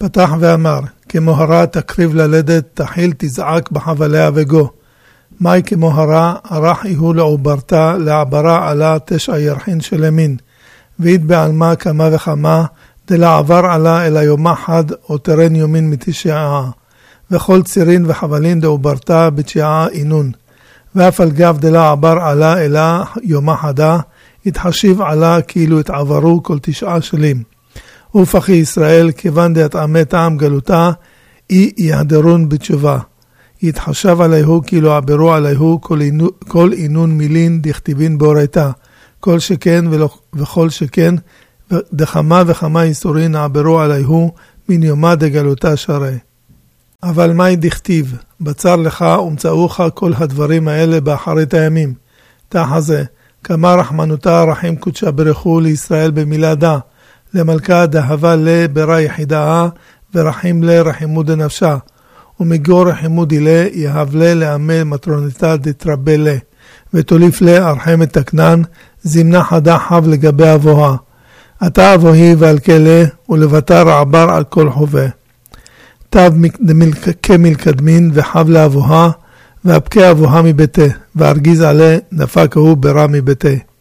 פתח ואמר, כמו הרע תקריב ללדת, תחיל תזעק בחבליה וגו. מי כמו הרע, ערך איהו לעוברתה, לעברה עלה 9 ירחין של ימין. ועיד בעלמה כמה וכמה, דלעבר עלה אל היום אחד, או תרן יומין מתשעה. וכל צירין וחבלין דעוברתה בתשעה אינון. ואף על גב דלעבר עלה אלה יום חדה, התחשיב עלה כאילו התעברו כל 9 שלים. ופחי ישראל, כיוון דהתאמה טעם גלותה, אי יהדרון בתשובה. יתחשב עליהו כאילו עברו עליהו כל אינון מילין דכתיבין באורייתה. כל שכן וכל שכן, דחמה וכמה איסורין עברו עליהו מן יומה דגלותה שרי. אבל מהי דכתיב? בצר לך ומצאוך כל הדברים האלה באחרית הימים. תחזה, כמה רחמנותה רחים קודשה ברכו לישראל במילדה, למלכה דהבה לה ברא יחידה, ורחים לה רחימו דנפשה, ומגור רחימו דילה יהב לה לעמל מטרונתה דתרבה לה, ותוליף לה ארחמת תקנן, זמנה חדה חב לגבי אבוה. אתה אבוהי ועל כלה, ולבטר עבר על כל חובה. תב כמלקדמין וחב לאבוה, ואבקה אבוה מביתה, והרגיז עליה נפק הוא ברע מביתה.